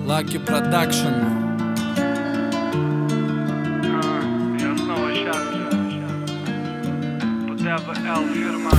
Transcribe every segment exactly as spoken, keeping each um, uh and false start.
Lucky Production. Я снова счастлив. ПТВЛ фирма.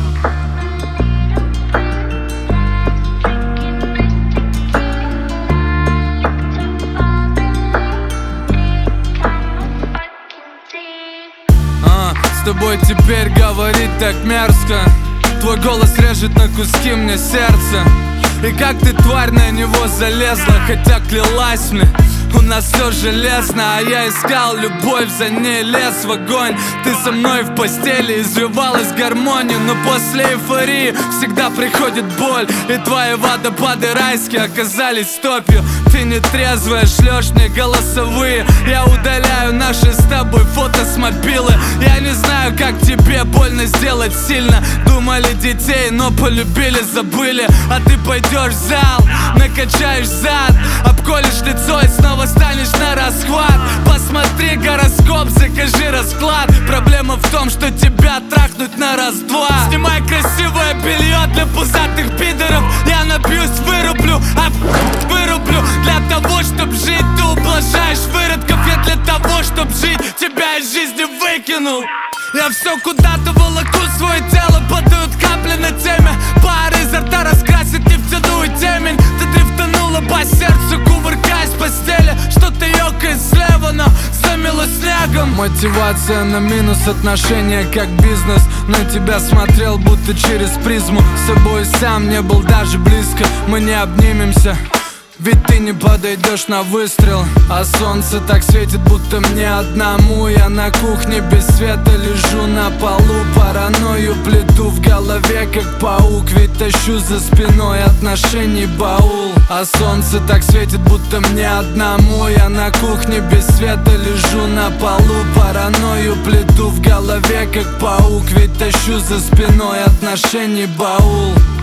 А, с тобой теперь говорить так мерзко. Твой голос режет на куски мне сердце. И как ты, тварь, на него залезла, хотя клялась мне, у нас все железно. А я искал любовь, за ней лез в огонь. Ты со мной в постели, извивалась гармония. Но после эйфории всегда приходит боль. И твои водопады райские оказались топью. Ты нетрезвая, шлешь мне голосовые. Я удаляю наши с тобой фото с мобилы. Я не знаю, как тебе больно сделать сильно. Думали детей, но полюбили, забыли. А ты пойдешь в зал, накачаешь зад, обколешь лицо и снова станешь на расхват. Посмотри гороскоп, закажи расклад. Проблема в том, что тебя трахнуть на раз-два. Снимай красивое белье для пузатых пидоров. Я напьюсь, вырублю, а вырублю. Для того, чтоб жить, ты ублажаешь выродков. Я для того, чтоб жить, тебя из жизни выкинул. Я все куда-то волоку, свое тело падают капли на теме. Пары изо рта раскрасит нефтяную темень. Ты дрифтанула по сердцу, кувыркаясь в постели. Что-то ёкает слева, но замело снегом. Мотивация на минус, отношения как бизнес. На тебя смотрел будто через призму. С собой сам не был даже близко. Мы не обнимемся, ведь ты не подойдешь на выстрел. А солнце так светит, будто мне одному. Я на кухне без света лежу на полу. Паранойю плету в голове, как паук. Ведь тащу за спиной отношений баул. А солнце так светит, будто мне одному. Я на кухне без света лежу на полу. Паранойю плету в голове, как паук. Ведь тащу за спиной отношений баул.